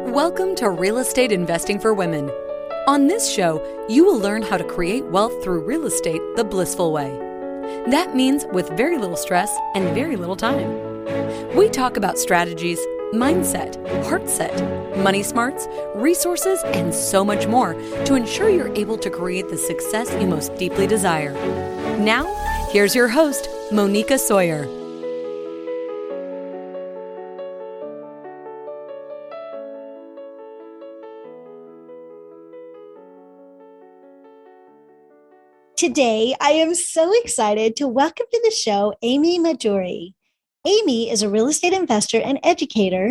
Welcome to Real Estate Investing for Women. On this show, you will learn how to create wealth through real estate the blissful way. That means with very little stress and very little time. We talk about strategies, mindset, heart set, money smarts, resources, and so much more to ensure you're able to create the success you most deeply desire. Now, here's your host, Monica Sawyer. Today, I am so excited to welcome to the show Amy Maduri. Amy is a real estate investor and educator,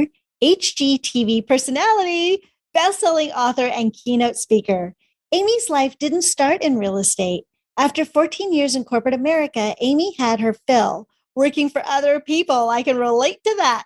HGTV personality, best-selling author, and keynote speaker. Amy's life didn't start in real estate. After 14 years in corporate America, Amy had her fill working for other people. I can relate to that.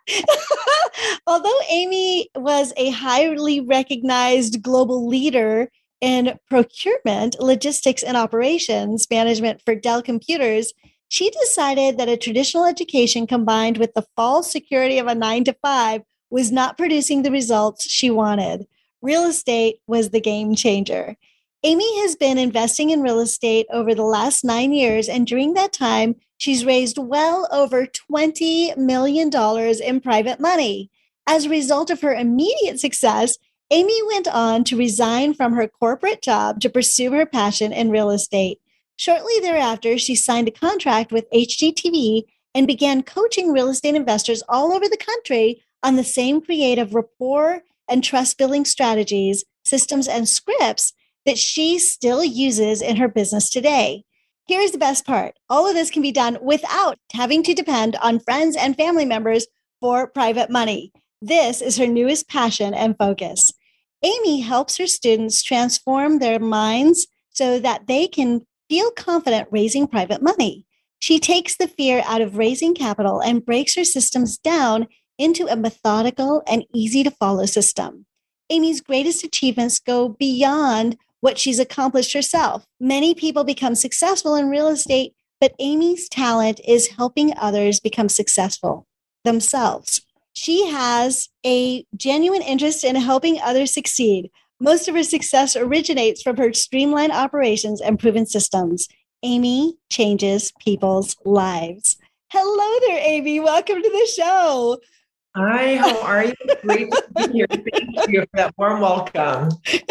Although Amy was a highly recognized global leader in procurement, logistics, and operations management for Dell Computers, she decided that a traditional education combined with the false security of a 9-to-5 was not producing the results she wanted. Real estate was the game changer. Amy has been investing in real estate over the last 9 years, and during that time, she's raised well over $20 million in private money. As a result of her immediate success, Amy went on to resign from her corporate job to pursue her passion in real estate. Shortly thereafter, she signed a contract with HGTV and began coaching real estate investors all over the country on the same creative rapport and trust-building strategies, systems, and scripts that she still uses in her business today. Here's the best part. All of this can be done without having to depend on friends and family members for private money. This is her newest passion and focus. Amy helps her students transform their minds so that they can feel confident raising private money. She takes the fear out of raising capital and breaks her systems down into a methodical and easy to follow system. Amy's greatest achievements go beyond what she's accomplished herself. Many people become successful in real estate, but Amy's talent is helping others become successful themselves. She has a genuine interest in helping others succeed. Most of her success originates from her streamlined operations and proven systems. Amy changes people's lives. Hello there, Amy. Welcome to the show. Hi, how are you? Great to be here. Thank you for that warm welcome.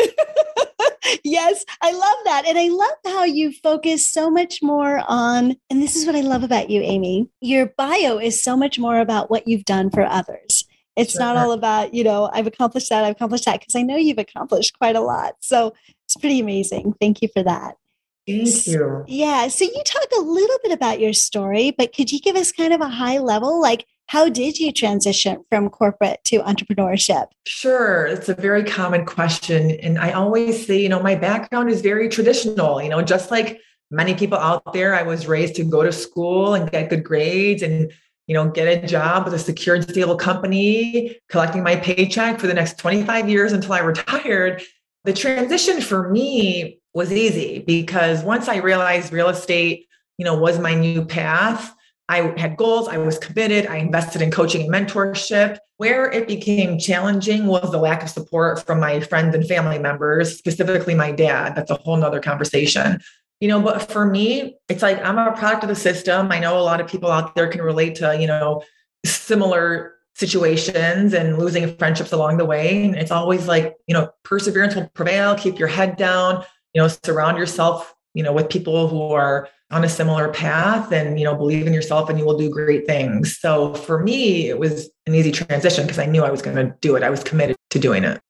Yes, I love that. And I love how you focus so much more on, and this is what I love about you, Amy. Your bio is so much more about what you've done for others. It's not all about, I've accomplished that, because I know you've accomplished quite a lot. So it's pretty amazing. Thank you for that. Thank you. Yeah. So you talk a little bit about your story, but could you give us kind of a high level, like how did you transition from corporate to entrepreneurship? Sure. It's a very common question. And I always say, my background is very traditional, just like many people out there, I was raised to go to school and get good grades and, get a job with a secure and stable company, collecting my paycheck for the next 25 years until I retired. The transition for me was easy because once I realized real estate, was my new path, I had goals, I was committed, I invested in coaching and mentorship. Where it became challenging was the lack of support from my friends and family members, specifically my dad. That's a whole nother conversation. But for me, it's like I'm a product of the system. I know a lot of people out there can relate to, similar situations and losing friendships along the way. And it's always like, perseverance will prevail, keep your head down, surround yourself, with people who are on a similar path and, believe in yourself and you will do great things. So for me, it was an easy transition because I knew I was going to do it. I was committed to doing it.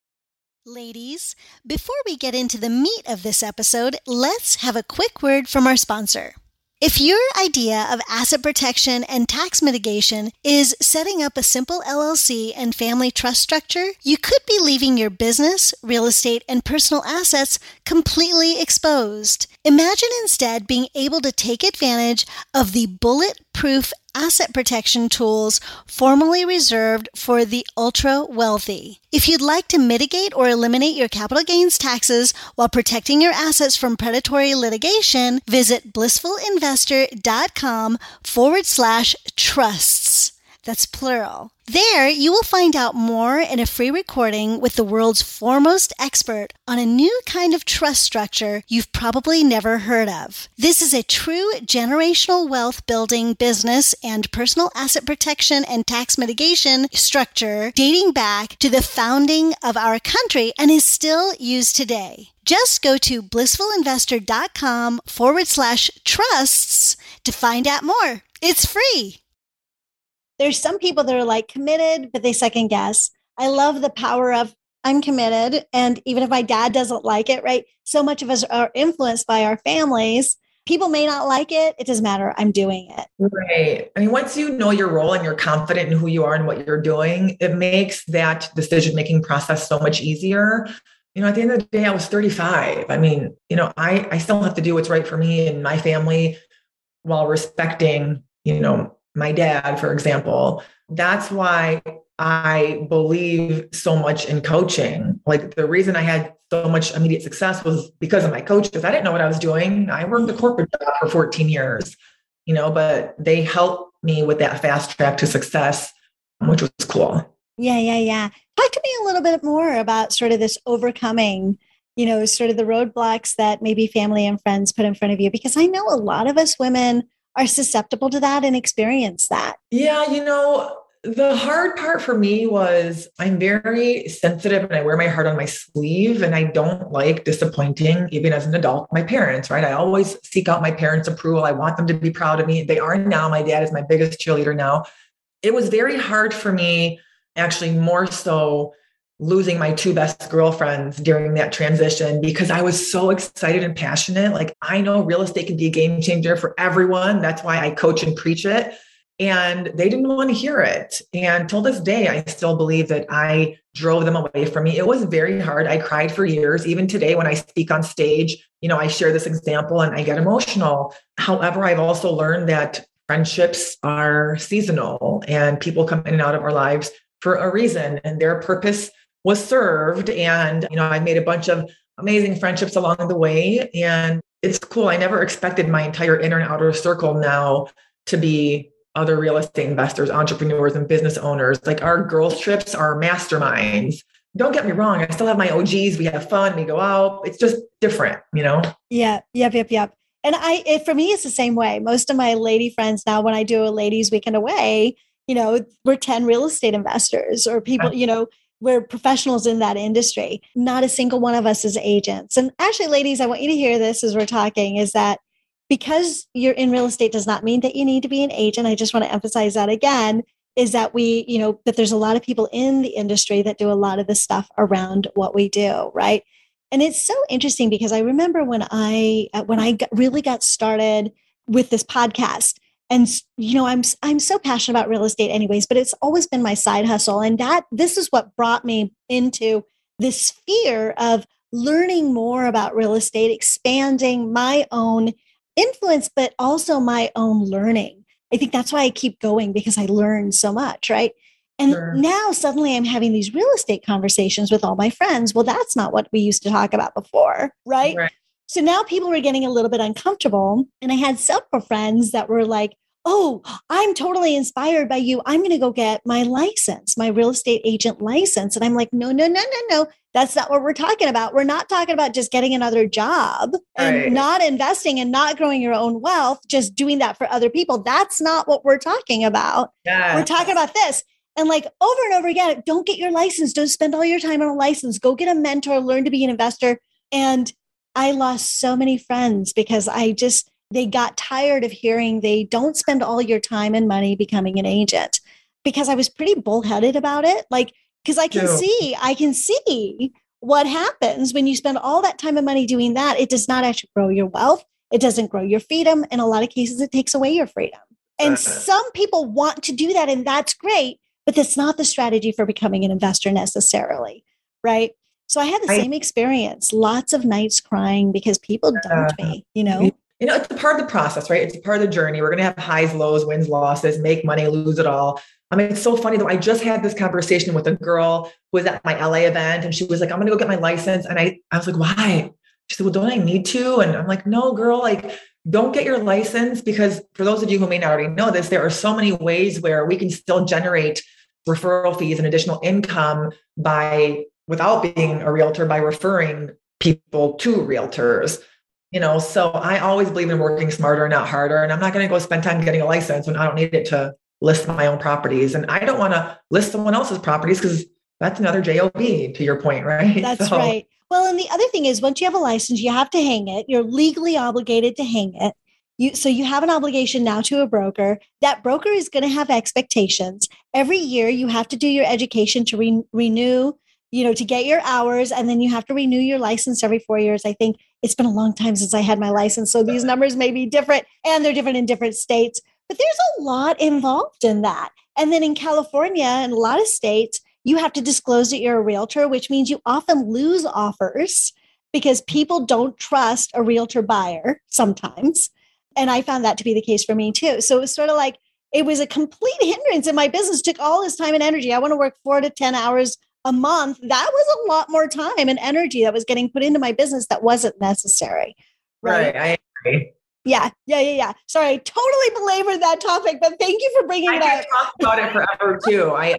Ladies, before we get into the meat of this episode, let's have a quick word from our sponsor. If your idea of asset protection and tax mitigation is setting up a simple LLC and family trust structure, you could be leaving your business, real estate, and personal assets completely exposed. Imagine instead being able to take advantage of the bulletproof asset protection tools formerly reserved for the ultra-wealthy. If you'd like to mitigate or eliminate your capital gains taxes while protecting your assets from predatory litigation, visit blissfulinvestor.com/trusts. That's plural. There, you will find out more in a free recording with the world's foremost expert on a new kind of trust structure you've probably never heard of. This is a true generational wealth building, business, and personal asset protection and tax mitigation structure dating back to the founding of our country and is still used today. Just go to blissfulinvestor.com/trusts to find out more. It's free. There's some people that are like committed, but they second guess. I love the power of I'm committed. And even if my dad doesn't like it, right? So much of us are influenced by our families. People may not like it. It doesn't matter. I'm doing it. Right. I mean, once you know your role and you're confident in who you are and what you're doing, it makes that decision-making process so much easier. At the end of the day, I was 35. I mean, I still have to do what's right for me and my family while respecting, my dad, for example. That's why I believe so much in coaching. Like the reason I had so much immediate success was because of my coaches. I didn't know what I was doing. I worked a corporate job for 14 years, but they helped me with that fast track to success, which was cool. Yeah. Talk to me a little bit more about sort of this overcoming, sort of the roadblocks that maybe family and friends put in front of you, because I know a lot of us women are susceptible to that and experience that. Yeah. The hard part for me was I'm very sensitive and I wear my heart on my sleeve, and I don't like disappointing, even as an adult, my parents, right? I always seek out my parents' approval. I want them to be proud of me. They are now. My dad is my biggest cheerleader now. It was very hard for me, actually more so losing my two best girlfriends during that transition, because I was so excited and passionate. Like, I know real estate can be a game changer for everyone. That's why I coach and preach it. And they didn't want to hear it. And till this day, I still believe that I drove them away from me. It was very hard. I cried for years. Even today, when I speak on stage, I share this example and I get emotional. However, I've also learned that friendships are seasonal and people come in and out of our lives for a reason, and their purpose was served. And, I made a bunch of amazing friendships along the way. And it's cool. I never expected my entire inner and outer circle now to be other real estate investors, entrepreneurs, and business owners. Like, our girls' trips are masterminds. Don't get me wrong. I still have my OGs. We have fun. We go out. It's just different, Yeah. Yep. And for me, it's the same way. Most of my lady friends now, when I do a ladies weekend away, we're 10 real estate investors or people, we're professionals in that industry. Not a single one of us is agents. And actually, ladies, I want you to hear this as we're talking, is that because you're in real estate does not mean that you need to be an agent. I just want to emphasize that again, is that that there's a lot of people in the industry that do a lot of the stuff around what we do, right? And it's so interesting because I remember when I really got started with this podcast, and I'm so passionate about real estate anyways, but it's always been my side hustle, and this is what brought me into this sphere of learning more about real estate, expanding my own influence, but also my own learning. I think that's why I keep going, because I learn so much, right? And now suddenly I'm having these real estate conversations with all my friends. Well, that's not what we used to talk about before, right? So now people were getting a little bit uncomfortable. And I had several friends that were like, oh, I'm totally inspired by you. I'm going to go get my license, my real estate agent license. And I'm like, no. That's not what we're talking about. We're not talking about just getting another job and not investing and not growing your own wealth, just doing that for other people. That's not what we're talking about. Yeah. We're talking about this. And like over and over again, don't get your license. Don't spend all your time on a license. Go get a mentor, learn to be an investor. And I lost so many friends because they got tired of hearing they don't spend all your time and money becoming an agent, because I was pretty bullheaded about it. Like, because I can see what happens when you spend all that time and money doing that. It does not actually grow your wealth. It doesn't grow your freedom. In a lot of cases, it takes away your freedom. And some people want to do that, and that's great, but that's not the strategy for becoming an investor necessarily, right? So I had the same experience, lots of nights crying because people dumped me, It's a part of the process, right? It's a part of the journey. We're going to have highs, lows, wins, losses, make money, lose it all. I mean, it's so funny though. I just had this conversation with a girl who was at my LA event, and she was like, I'm going to go get my license. And I was like, why? She said, well, don't I need to? And I'm like, no, girl, like don't get your license, because for those of you who may not already know this, there are so many ways where we can still generate referral fees and additional income without being a realtor, by referring people to realtors. So I always believe in working smarter, not harder. And I'm not going to go spend time getting a license when I don't need it to list my own properties. And I don't want to list someone else's properties, because that's another job, to your point, right? That's right. Well, and the other thing is, once you have a license, you have to hang it. You're legally obligated to hang it. So you have an obligation now to a broker. That broker is going to have expectations. Every year you have to do your education to renew, to get your hours. And then you have to renew your license every 4 years. I think it's been a long time since I had my license. So these numbers may be different, and they're different in different states, but there's a lot involved in that. And then in California and a lot of states, you have to disclose that you're a realtor, which means you often lose offers because people don't trust a realtor buyer sometimes. And I found that to be the case for me too. So it was sort of like, it was a complete hindrance in my business, took all this time and energy. I want to work 4 to 10 hours a month. That was a lot more time and energy that was getting put into my business that wasn't necessary. Right. I agree. Yeah. Sorry, I totally belabored that topic, but thank you for bringing it up. I can talk about it forever too. I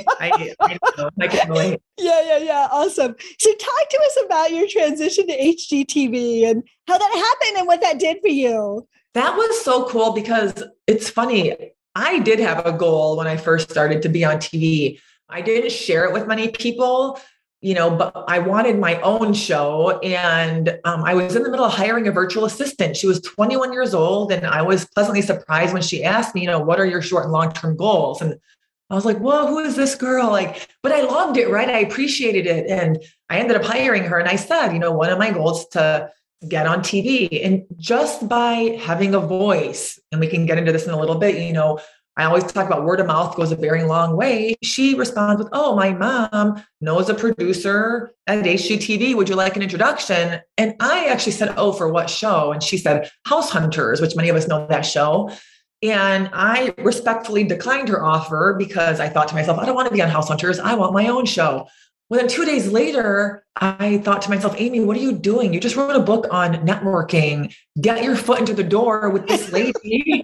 can relate. Yeah. Awesome. So talk to us about your transition to HGTV and how that happened and what that did for you. That was so cool, because it's funny. I did have a goal when I first started to be on TV. I didn't share it with many people, but I wanted my own show. And I was in the middle of hiring a virtual assistant. She was 21 years old. And I was pleasantly surprised when she asked me, what are your short and long-term goals? And I was like, whoa, who is this girl? But I loved it, right? I appreciated it. And I ended up hiring her. And I said, one of my goals is to get on TV. And just by having a voice, and we can get into this in a little bit, I always talk about word of mouth goes a very long way. She responds with, oh, my mom knows a producer at HGTV. Would you like an introduction? And I actually said, oh, for what show? And she said, House Hunters, which many of us know that show. And I respectfully declined her offer, because I thought to myself, I don't want to be on House Hunters. I want my own show. Well, then 2 days later, I thought to myself, Amy, what are you doing? You just wrote a book on networking. Get your foot into the door with this lady.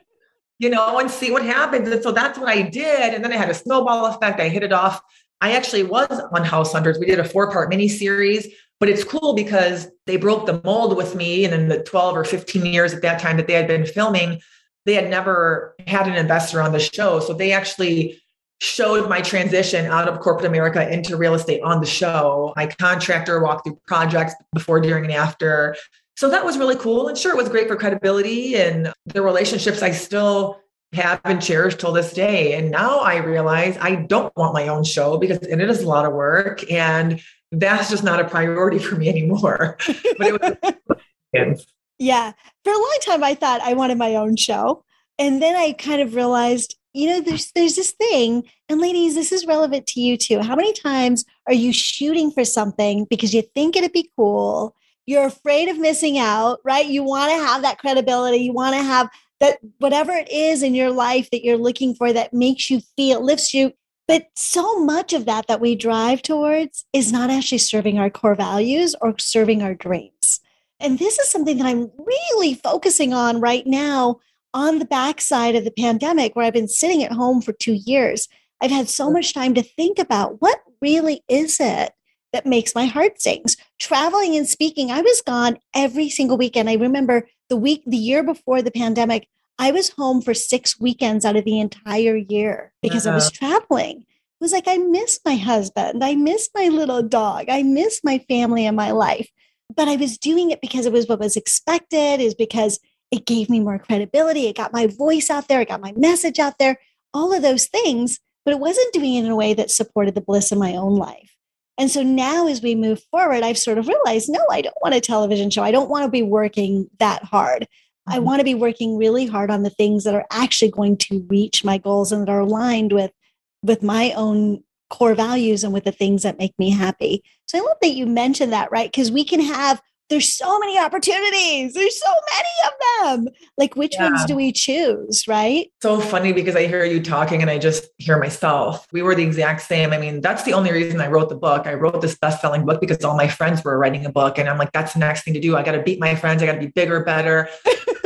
And see what happens. And so that's what I did. And then I had a snowball effect. I hit it off. I actually was on House Hunters. We did a 4-part miniseries, but it's cool because they broke the mold with me. And in the 12 or 15 years at that time that they had been filming, they had never had an investor on the show. So they actually showed my transition out of corporate America into real estate on the show. My contractor walked through projects before, during, and after. So that was really cool. And sure, it was great for credibility and the relationships I still have and cherish till this day. And now I realize I don't want my own show, because it is a lot of work, and that's just not a priority for me anymore. But it was Yeah. For a long time, I thought I wanted my own show. And then I kind of realized, there's this thing, and ladies, this is relevant to you too. How many times are you shooting for something because you think it'd be cool? You're afraid of missing out, right? You want to have that credibility. You want to have that, whatever it is in your life that you're looking for that makes you feel, lifts you. But so much of that we drive towards is not actually serving our core values or serving our dreams. And this is something that I'm really focusing on right now on the backside of the pandemic, where I've been sitting at home for 2 years. I've had so much time to think about what really is it that makes my heart sings. Traveling and speaking, I was gone every single weekend. I remember the year before the pandemic, I was home for 6 weekends out of the entire year because I was traveling. It was like, I miss my husband. I miss my little dog. I miss my family and my life. But I was doing it because it was what was expected, is because it gave me more credibility. It got my voice out there. It got my message out there, all of those things. But it wasn't doing it in a way that supported the bliss in my own life. And so now as we move forward, I've sort of realized, no, I don't want a television show. I don't want to be working that hard. I want to be working really hard on the things that are actually going to reach my goals and that are aligned with my own core values and with the things that make me happy. So I love that you mentioned that, right? Because there's so many opportunities. There's so many of them. Like, which ones do we choose, right? So funny, because I hear you talking and I just hear myself. We were the exact same. I mean, that's the only reason I wrote the book. I wrote this best-selling book because all my friends were writing a book. And I'm like, that's the next thing to do. I got to beat my friends. I got to be bigger, better.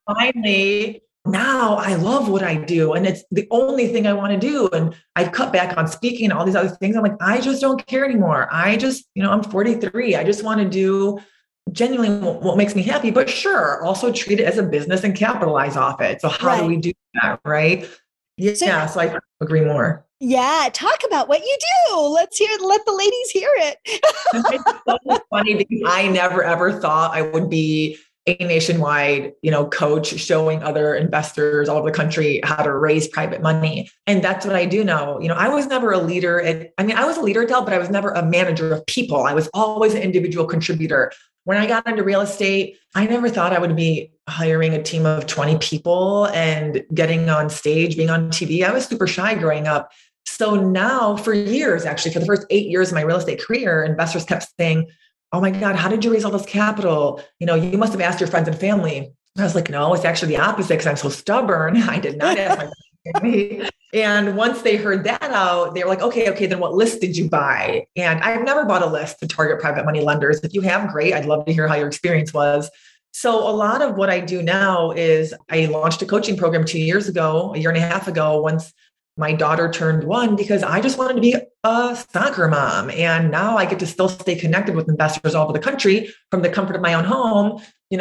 finally, now I love what I do. And it's the only thing I want to do. And I've cut back on speaking and all these other things. I'm like, I just don't care anymore. I just, I'm 43. I just want to do genuinely what makes me happy, but sure, also treat it as a business and capitalize off it. So how do we do that? Right. Yeah. So I agree more. Yeah. Talk about what you do. Let the ladies hear it. It's so funny because I never, ever thought I would be a nationwide, coach showing other investors all over the country how to raise private money. And that's what I do now. I was never a leader I was a leader at Dell, but I was never a manager of people. I was always an individual contributor. When I got into real estate, I never thought I would be hiring a team of 20 people and getting on stage, being on TV. I was super shy growing up. So now for years, actually, for the first 8 years of my real estate career, investors kept saying, oh my God, how did you raise all this capital? You must have asked your friends and family. And I was like, no, it's actually the opposite because I'm so stubborn. I did not ask my friends and family. And once they heard that out, they were like, okay, then what list did you buy? And I've never bought a list to target private money lenders. If you have, great. I'd love to hear how your experience was. So a lot of what I do now is I launched a coaching program 2 years ago, a year and a half ago, once my daughter turned 1, because I just wanted to be a soccer mom. And now I get to still stay connected with investors all over the country from the comfort of my own home,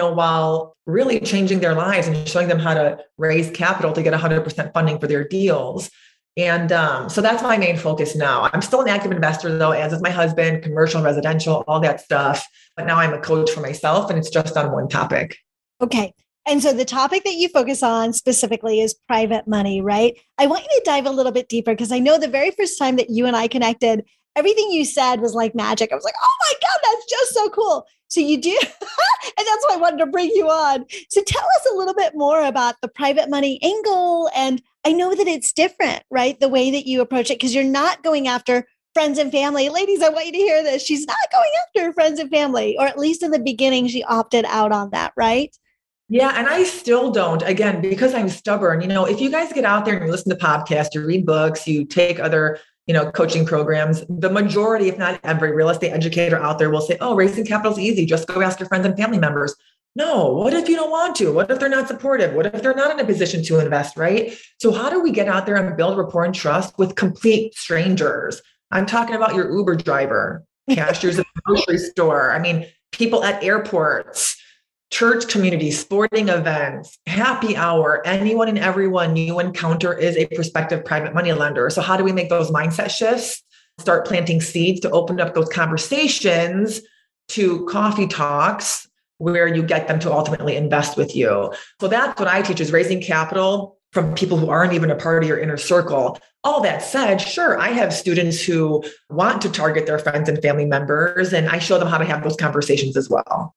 while really changing their lives and showing them how to raise capital to get 100% funding for their deals. And so that's my main focus now. I'm still an active investor though, as is my husband, commercial, residential, all that stuff. But now I'm a coach for myself and it's just on one topic. Okay. And so the topic that you focus on specifically is private money, right? I want you to dive a little bit deeper because I know the very first time that you and I connected, everything you said was like magic. I was like, oh my God, that's just so cool. So you do, and that's why I wanted to bring you on. So tell us a little bit more about the private money angle. And I know that it's different, right? The way that you approach it, because you're not going after friends and family. Ladies, I want you to hear this. She's not going after friends and family, or at least in the beginning, she opted out on that, right? Yeah. And I still don't, again, because I'm stubborn. If you guys get out there and you listen to podcasts, you read books, you take other, coaching programs, the majority, if not every real estate educator out there will say, oh, raising capital is easy. Just go ask your friends and family members. No, what if you don't want to? What if they're not supportive? What if they're not in a position to invest, right? So how do we get out there and build rapport and trust with complete strangers? I'm talking about your Uber driver, cashiers at the grocery store. People at airports, church communities, sporting events, happy hour, anyone and everyone you encounter is a prospective private money lender. So how do we make those mindset shifts? Start planting seeds to open up those conversations to coffee talks where you get them to ultimately invest with you. So that's what I teach, is raising capital from people who aren't even a part of your inner circle. All that said, sure, I have students who want to target their friends and family members, and I show them how to have those conversations as well.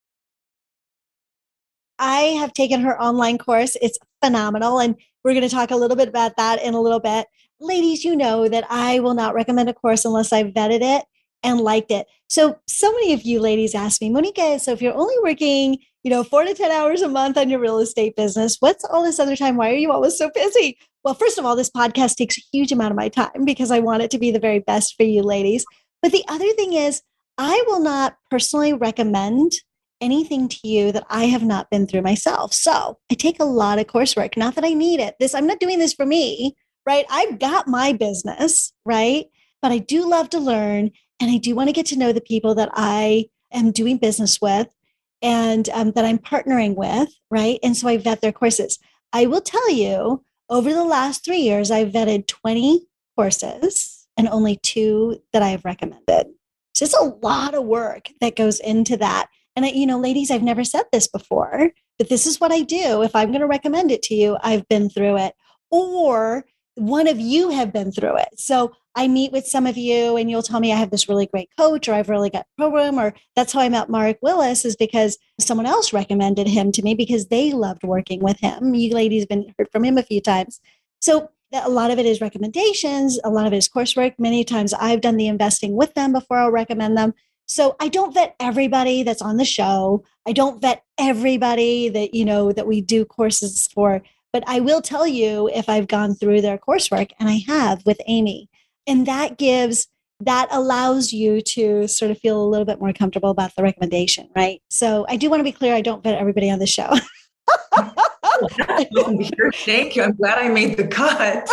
I have taken her online course. It's phenomenal. And we're going to talk a little bit about that in a little bit. Ladies, you know that I will not recommend a course unless I've vetted it and liked it. So many of you ladies ask me, Monica, so if you're only working, 4 to 10 hours a month on your real estate business, what's all this other time? Why are you always so busy? Well, first of all, this podcast takes a huge amount of my time because I want it to be the very best for you ladies. But the other thing is, I will not personally recommend anything to you that I have not been through myself. So I take a lot of coursework, not that I need it. I'm not doing this for me, right? I've got my business, right? But I do love to learn, and I do want to get to know the people that I am doing business with and that I'm partnering with, right? And so I vet their courses. I will tell you, over the last 3 years, I've vetted 20 courses and only 2 that I have recommended. So it's a lot of work that goes into that. And ladies, I've never said this before, but this is what I do. If I'm going to recommend it to you, I've been through it, or one of you have been through it. So I meet with some of you and you'll tell me I have this really great coach, or I've really got a program, or that's how I met Mark Willis, is because someone else recommended him to me because they loved working with him. You ladies have been heard from him a few times. So a lot of it is recommendations. A lot of it is coursework. Many times I've done the investing with them before I'll recommend them. So I don't vet everybody that's on the show. I don't vet everybody that, that we do courses for, but I will tell you if I've gone through their coursework, and I have with Amy. And that allows you to sort of feel a little bit more comfortable about the recommendation, right? So I do want to be clear, I don't vet everybody on the show. Thank you. I'm glad I made the cut.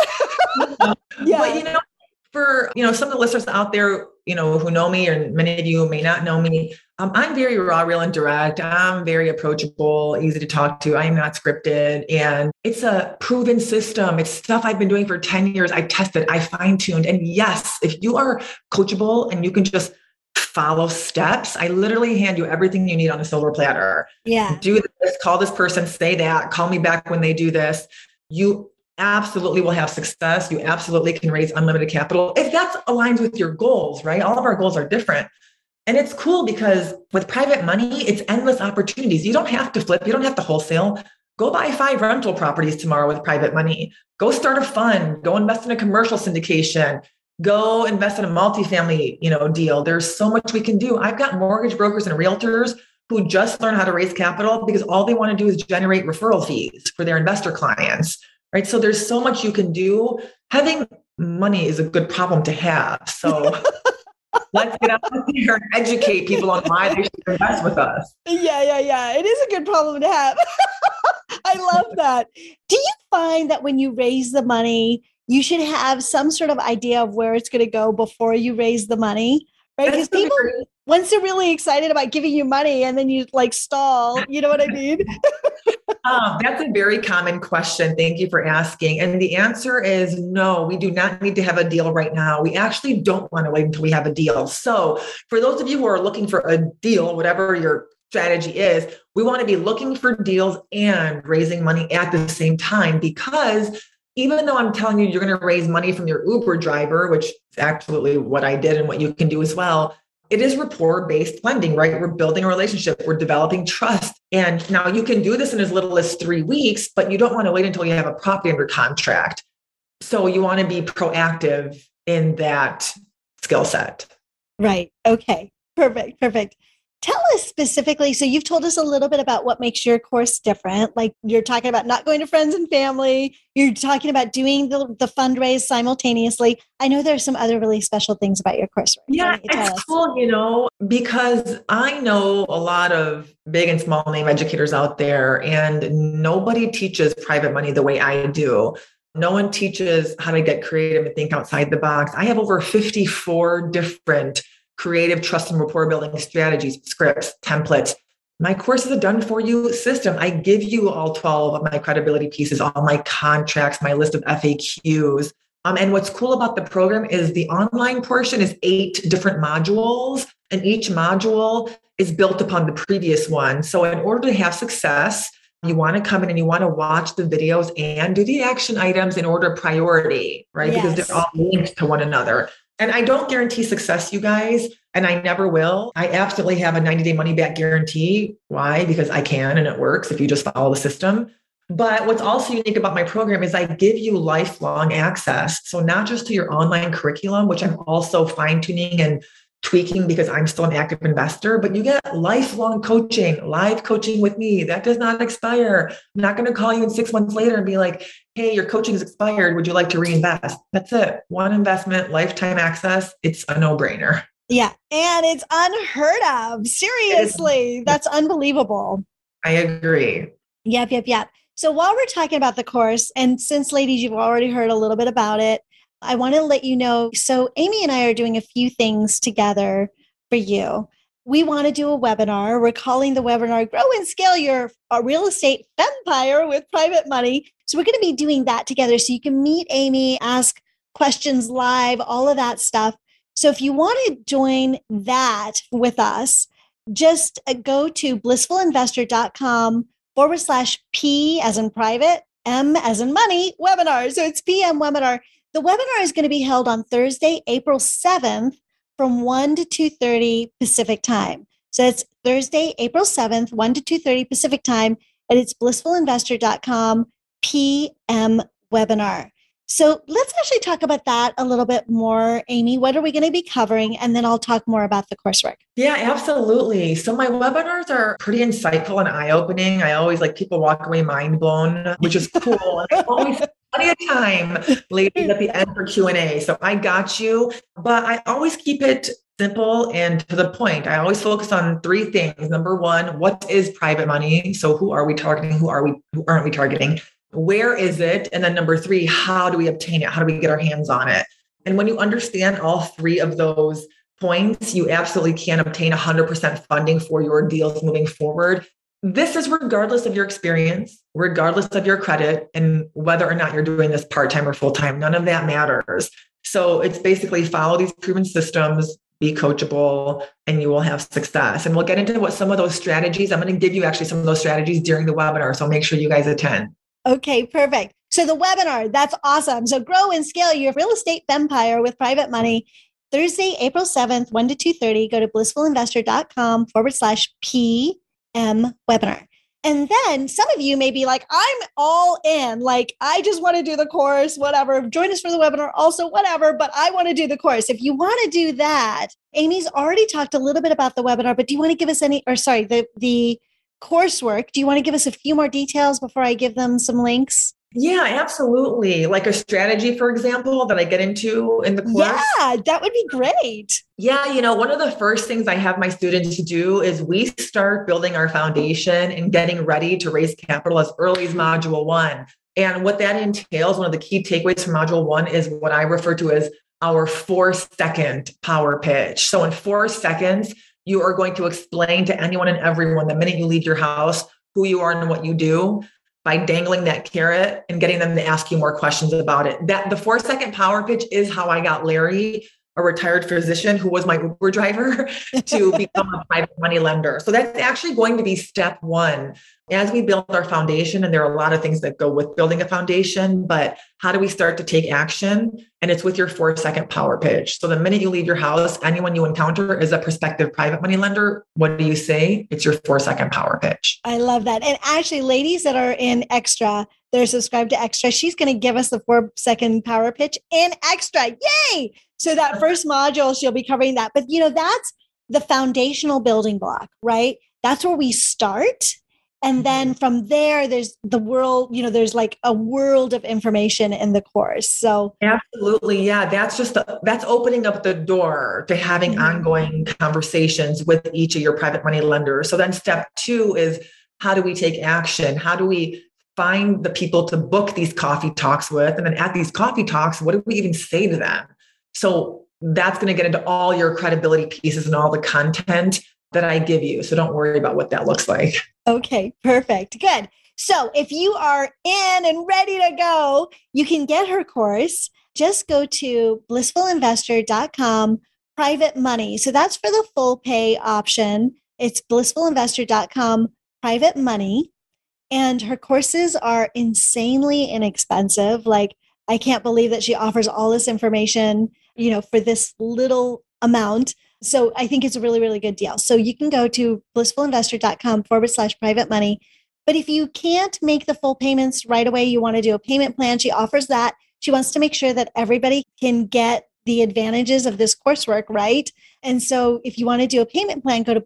Yeah. But for some of the listeners out there, who know me, and many of you may not know me, I'm very raw, real, and direct. I'm very approachable, easy to talk to. I am not scripted, and it's a proven system. It's stuff I've been doing for 10 years. I tested, I fine-tuned, and yes, if you are coachable and you can just follow steps, I literally hand you everything you need on a silver platter. Yeah. Do this, call this person, say that, call me back when they do this. You absolutely will have success. You absolutely can raise unlimited capital if that aligns with your goals, right? All of our goals are different. And it's cool because with private money, it's endless opportunities. You don't have to flip. You don't have to wholesale. Go buy 5 rental properties tomorrow with private money. Go start a fund. Go invest in a commercial syndication. Go invest in a multifamily, deal. There's so much we can do. I've got mortgage brokers and realtors who just learn how to raise capital because all they want to do is generate referral fees for their investor clients, right? So there's so much you can do. Having money is a good problem to have. So let's get out there and educate people on why they should invest with us. Yeah. It is a good problem to have. I love that. Do you find that when you raise the money, you should have some sort of idea of where it's going to go before you raise the money? Right? Because people, once they're really excited about giving you money and then you stall, you know what I mean? That's a very common question. Thank you for asking. And the answer is no, we do not need to have a deal right now. We actually don't want to wait until we have a deal. So for those of you who are looking for a deal, whatever your strategy is, we want to be looking for deals and raising money at the same time, because even though I'm telling you, you're going to raise money from your Uber driver, which is absolutely what I did and what you can do as well, it is rapport-based lending, right? We're building a relationship. We're developing trust. And now you can do this in as little as 3 weeks, but you don't want to wait until you have a property under contract. So you want to be proactive in that skill set. Right. Okay. Perfect. Tell us specifically, so you've told us a little bit about what makes your course different. Like you're talking about not going to friends and family. You're talking about doing the fundraise simultaneously. I know there are some other really special things about your course. Right? Yeah, it's cool, because I know a lot of big and small name educators out there, and nobody teaches private money the way I do. No one teaches how to get creative and think outside the box. I have over 54 different creative trust and rapport building strategies, scripts, templates. My course is a done for you system. I give you all 12 of my credibility pieces, all my contracts, my list of FAQs. And what's cool about the program is the online portion is 8 different modules, and each module is built upon the previous one. So in order to have success, you want to come in and you want to watch the videos and do the action items in order of priority, right? Yes. Because they're all linked to one another. And I don't guarantee success, you guys, and I never will. I absolutely have a 90-day money back guarantee. Why? Because I can, and it works if you just follow the system. But what's also unique about my program is I give you lifelong access. So not just to your online curriculum, which I'm also fine-tuning and tweaking because I'm still an active investor, but you get lifelong coaching, live coaching with me. That does not expire. I'm not going to call you in 6 months later and be like, hey, your coaching is expired. Would you like to reinvest? That's it. One investment, lifetime access. It's a no-brainer. Yeah. And it's unheard of. Seriously. That's unbelievable. I agree. Yep. So while we're talking about the course, and since ladies, you've already heard a little bit about it, I want to let you know. So Amy and I are doing a few things together for you. We want to do a webinar. We're calling the webinar Grow and Scale Your Real Estate Empire with Private Money. So we're going to be doing that together. So you can meet Amy, ask questions live, all of that stuff. So if you want to join that with us, just go to blissfulinvestor.com/P as in private, M as in money, webinar. So it's PM webinar. The webinar is going to be held on Thursday, April 7th from 1 to 2:30 Pacific time. So it's Thursday, April 7th, 1 to 2:30 Pacific time, and it's blissfulinvestor.com PM webinar. So let's actually talk about that a little bit more, Amy. What are we going to be covering? And then I'll talk more about the coursework. Yeah, absolutely. So my webinars are pretty insightful and eye-opening. I always like people walk away mind blown, which is cool. And I always have plenty of time, ladies, at the end for Q&A. So I got you, but I always keep it simple and to the point. I always focus on three things. Number one, what is private money? So who are we targeting? Who aren't we targeting? Where is it? And then number three, how do we obtain it? How do we get our hands on it? And when you understand all three of those points, you absolutely can obtain 100% funding for your deals moving forward. This is regardless of your experience, regardless of your credit, and whether or not you're doing this part-time or full-time. None of that matters. So it's basically follow these proven systems, be coachable, and you will have success. And we'll get into what some of those strategies, I'm going to give you actually some of those strategies during the webinar. So make sure you guys attend. Okay, perfect. So the webinar, that's awesome. So grow and scale your real estate empire with private money. Thursday, April 7th, 1 to 2:30. Go to blissfulinvestor.com/PM webinar. And then some of you may be like, I'm all in. Like, I just want to do the course, whatever. Join us for the webinar, also, whatever, but I want to do the course. If you want to do that, Amy's already talked a little bit about the webinar, but do you want to give us the coursework? Do you want to give us a few more details before I give them some links? Yeah, absolutely. Like a strategy, for example, that I get into in the course. Yeah, that would be great. Yeah, one of the first things I have my students do is we start building our foundation and getting ready to raise capital as early as module 1. And what that entails, one of the key takeaways from module 1 is what I refer to as our 4-second power pitch. So in 4 seconds, you are going to explain to anyone and everyone the minute you leave your house who you are and what you do, by dangling that carrot and getting them to ask you more questions about it. That the 4-second power pitch is how I got Larry, a retired physician who was my Uber driver, to become a private money lender. So that's actually going to be step 1 as we build our foundation. And there are a lot of things that go with building a foundation, but how do we start to take action? And it's with your 4-second power pitch. So the minute you leave your house, anyone you encounter is a prospective private money lender. What do you say? It's your 4-second power pitch. I love that. And actually, ladies that are in Extra, they're subscribed to Extra, she's going to give us the 4-second power pitch in Extra. Yay! So that first module, she'll be covering that. But, that's the foundational building block, right? That's where we start. And then from there, there's the world, there's like a world of information in the course. So absolutely. Yeah. That's opening up the door to having ongoing conversations with each of your private money lenders. So then step 2 is, how do we take action? How do we find the people to book these coffee talks with? And then at these coffee talks, what do we even say to them? So that's going to get into all your credibility pieces and all the content that I give you. So don't worry about what that looks like. Okay, perfect. Good. So if you are in and ready to go, you can get her course. Just go to blissfulinvestor.com private money. So that's for the full pay option. It's blissfulinvestor.com private money. And her courses are insanely inexpensive. Like, I can't believe that she offers all this information, for this little amount. So I think it's a really, really good deal. So you can go to blissfulinvestor.com/private money. But if you can't make the full payments right away, you want to do a payment plan, she offers that. She wants to make sure that everybody can get the advantages of this coursework, right? And so if you want to do a payment plan, go to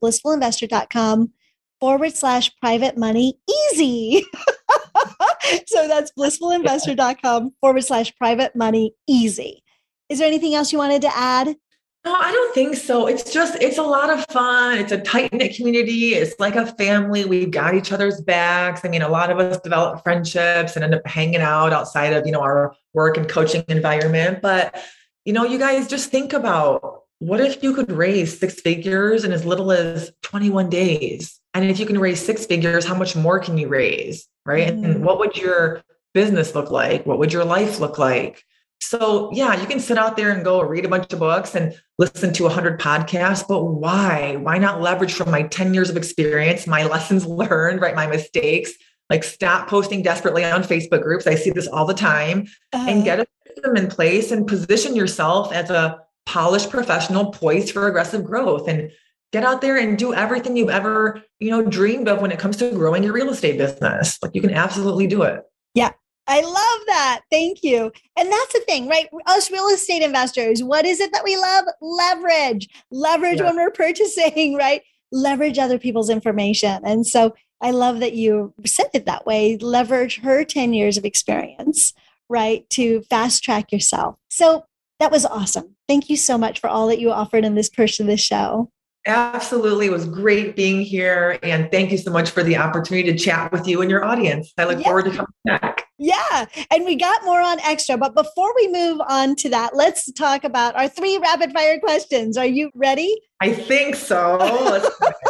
blissfulinvestor.com/private money easy. So that's blissfulinvestor.com/private money easy. Is there anything else you wanted to add? No, I don't think so. It's a lot of fun. It's a tight-knit community. It's like a family. We've got each other's backs. I mean, a lot of us develop friendships and end up hanging out outside of, our work and coaching environment. But, you guys just think about, what if you could raise 6 figures in as little as 21 days? And if you can raise 6 figures, how much more can you raise, right? And what would your business look like? What would your life look like? So yeah, you can sit out there and go read a bunch of books and listen to 100 podcasts, but why? Why not leverage from my 10 years of experience, my lessons learned, right? My mistakes, like stop posting desperately on Facebook groups. I see this all the time, and get a system in place and position yourself as a polished professional poised for aggressive growth, and get out there and do everything you've ever, dreamed of when it comes to growing your real estate business. Like, you can absolutely do it. Yeah. I love that. Thank you. And that's the thing, right? Us real estate investors, what is it that we love? Leverage. Leverage when we're purchasing, right? Leverage other people's information. And so I love that you said it that way. Leverage her 10 years of experience, right? To fast track yourself. So That was awesome. Thank you so much for all that you offered in this portion of the show. Absolutely. It was great being here. And thank you so much for the opportunity to chat with you and your audience. I look forward to coming back. Yeah. And we got more on Extra. But before we move on to that, let's talk about our 3 rapid fire questions. Are you ready? I think so.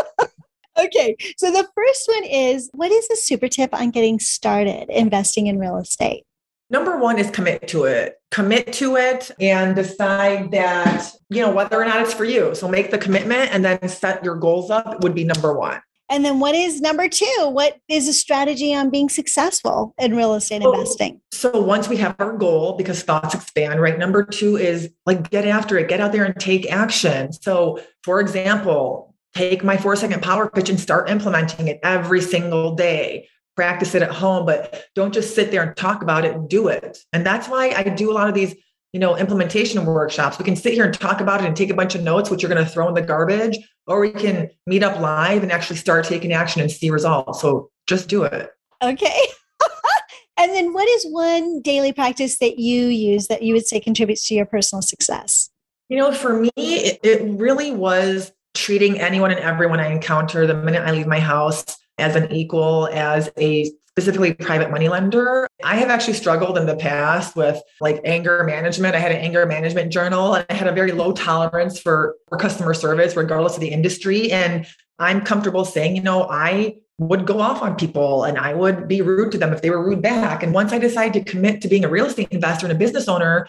Okay. So the first one is, what is a super tip on getting started investing in real estate? Number 1 is commit to it. Commit to it and decide that, whether or not it's for you. So make the commitment and then set your goals up would be number 1. And then what is number 2? What is a strategy on being successful in real estate investing? So once we have our goal, because thoughts expand, right? Number 2 is get after it, get out there and take action. So for example, take my 4-second power pitch and start implementing it every single day. Practice it at home, but don't just sit there and talk about it, do it. And that's why I do a lot of these, implementation workshops. We can sit here and talk about it and take a bunch of notes, which you're going to throw in the garbage, or we can meet up live and actually start taking action and see results. So just do it. Okay. And then what is one daily practice that you use that you would say contributes to your personal success? For me, it really was treating anyone and everyone I encounter the minute I leave my house as an equal, as a specifically private money lender. I have actually struggled in the past with anger management. I had an anger management journal and I had a very low tolerance for customer service, regardless of the industry. And I'm comfortable saying, I would go off on people and I would be rude to them if they were rude back. And once I decided to commit to being a real estate investor and a business owner,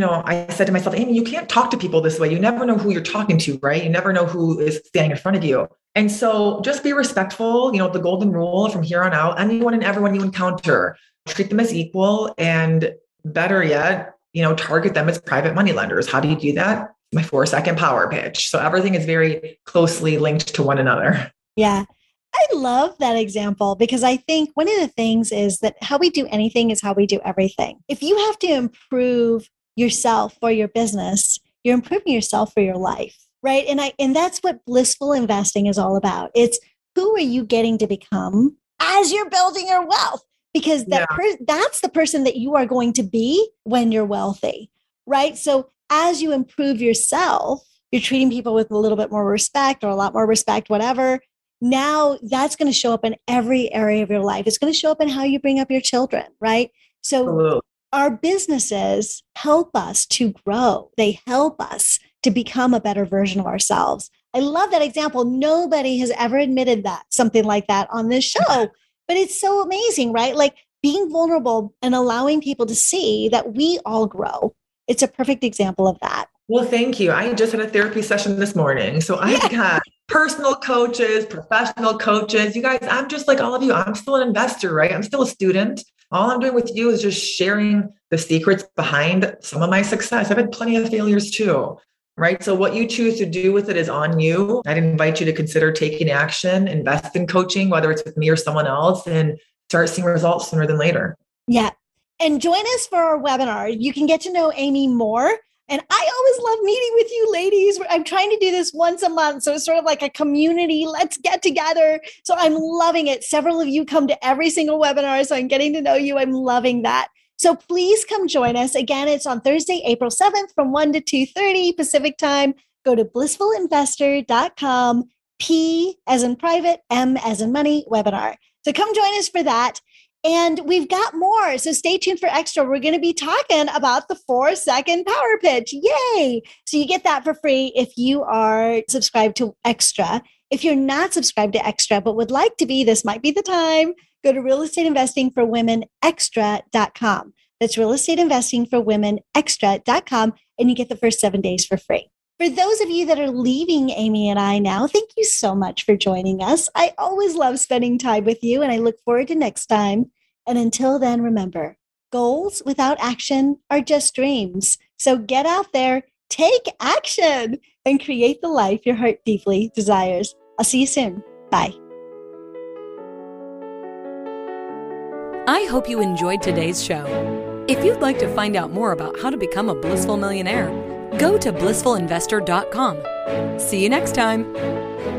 I said to myself, Amy, you can't talk to people this way. You never know who you're talking to, right? You never know who is standing in front of you. And so just be respectful, the golden rule from here on out, anyone and everyone you encounter, treat them as equal, and better yet, target them as private money lenders. How do you do that? My 4-second power pitch. So everything is very closely linked to one another. Yeah. I love that example because I think one of the things is that how we do anything is how we do everything. If you have to improve yourself for your business, you're improving yourself for your life, right? And that's what blissful investing is all about. It's who are you getting to become as you're building your wealth? Because that's the person that you are going to be when you're wealthy, right? So as you improve yourself, you're treating people with a little bit more respect or a lot more respect, whatever. Now that's going to show up in every area of your life. It's going to show up in how you bring up your children, right? So Absolutely. Our businesses help us to grow. They help us to become a better version of ourselves. I love that example. Nobody has ever admitted something like that on this show, but it's so amazing, right? Being vulnerable and allowing people to see that we all grow. It's a perfect example of that. Well, thank you. I just had a therapy session this morning. So I've got personal coaches, professional coaches. You guys, I'm just like all of you. I'm still an investor, right? I'm still a student. All I'm doing with you is just sharing the secrets behind some of my success. I've had plenty of failures too, right? So what you choose to do with it is on you. I'd invite you to consider taking action, invest in coaching, whether it's with me or someone else, and start seeing results sooner than later. Yeah. And join us for our webinar. You can get to know Amy more. And I always love meeting with you ladies. I'm trying to do this once a month. So it's sort of like a community. Let's get together. So I'm loving it. Several of you come to every single webinar. So I'm getting to know you. I'm loving that. So please come join us. Again, it's on Thursday, April 7th from 1 to 2:30 Pacific time. Go to blissfulinvestor.com, P as in private, M as in money webinar. So come join us for that. And we've got more. So stay tuned for Extra. We're going to be talking about the 4-second power pitch. Yay. So you get that for free if you are subscribed to Extra. If you're not subscribed to Extra, but would like to be, this might be the time. Go to realestateinvestingforwomenextra.com. That's realestateinvestingforwomenextra.com. And you get the first 7 days for free. For those of you that are leaving Amy and I now, thank you so much for joining us. I always love spending time with you, and I look forward to next time. And until then, remember, goals without action are just dreams. So get out there, take action, and create the life your heart deeply desires. I'll see you soon. Bye. I hope you enjoyed today's show. If you'd like to find out more about how to become a blissful millionaire, go to blissfulinvestor.com. See you next time.